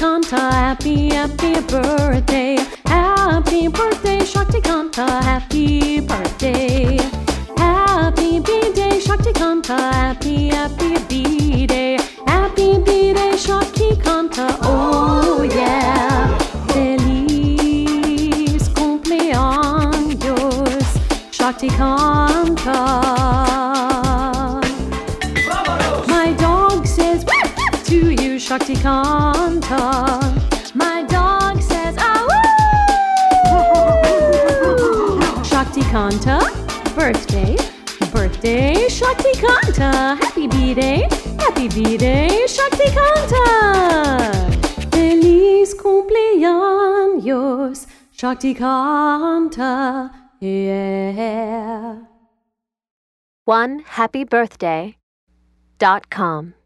Shaktikanta, happy, happy birthday. Happy birthday, Shaktikanta, happy birthday. Happy B-Day, Shaktikanta, happy, happy B-Day. Happy B-Day, Shaktikanta, oh yeah. Feliz cumpleaños, Shaktikanta. My dog says to you, Shaktikanta. My dog says, Shaktikanta, birthday, birthday, Shaktikanta. Happy B-Day, happy B-Day, Shaktikanta. Feliz cumpleaños, Shaktikanta, yeah. OneHappyBirthday.com